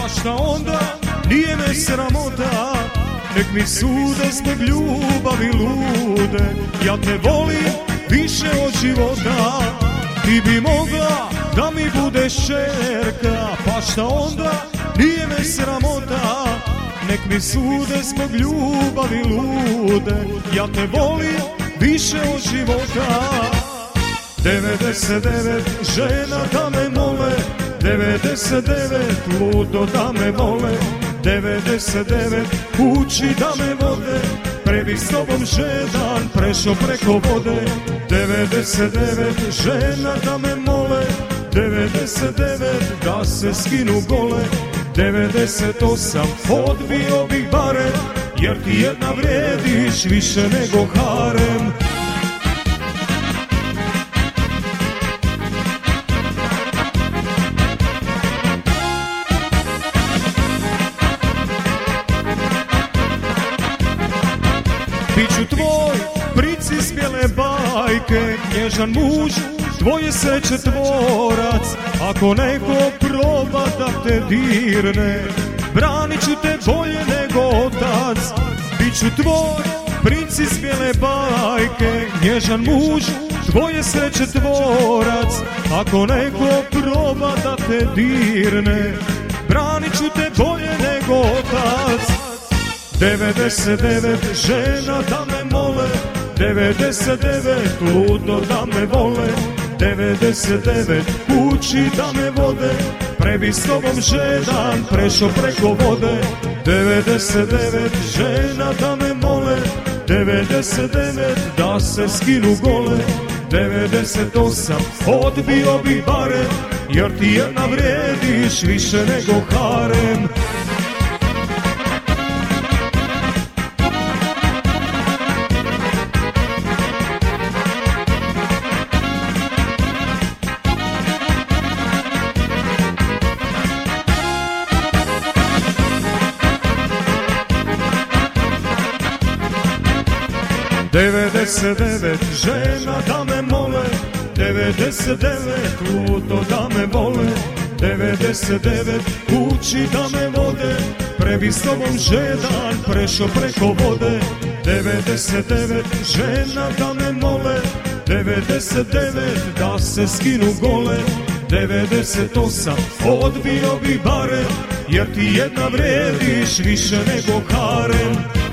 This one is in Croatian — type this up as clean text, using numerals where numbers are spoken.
pa šta onda, nije me sramota. Nek mi sude zbog ljubavi lude, ja te volim više od života. Ti bi mogla da mi budeš ćerka, pa šta onda, nije me sramota. Nek mi sude zbog ljubavi lude, ja te volim više od života. 99 žena da me mole, 99 ludo da me vole, 99 kući da me vode, prebi s tobom žedan prešao preko vode. 99 žena da me mole, 99 da se skinu gole, 98 odbio bih barem, jer ti jedna vrijediš više nego harem. Biću tvoj princ iz bijele bajke, nježan muž, tvoje sreće tvorac. Ako neko proba da te dirne, branit ću te bolje nego otac. Biću tvoj princ iz bijele bajke, nježan muž, tvoje sreće tvorac. Ako neko proba da te dirne, branit ću te bolje nego otac. 99 žena da me mole, 99 ludo da me vole, 99 kući da me vode, prebi s tobom žedan prešao preko vode. 99 žena da me mole, 99 da se skinu gole, 98 odbio bih barem, jer ti jedna vrijediš više nego harem. Devedeset žena da me mole, 99 ludo da me vole, 99 kući da me vode, prebi s tobom žedan prešao preko vode. 99 žena da me mole, 99 da se skinu gole, 98 odbio bih barem, jer ti jedna vrijediš više nego harem.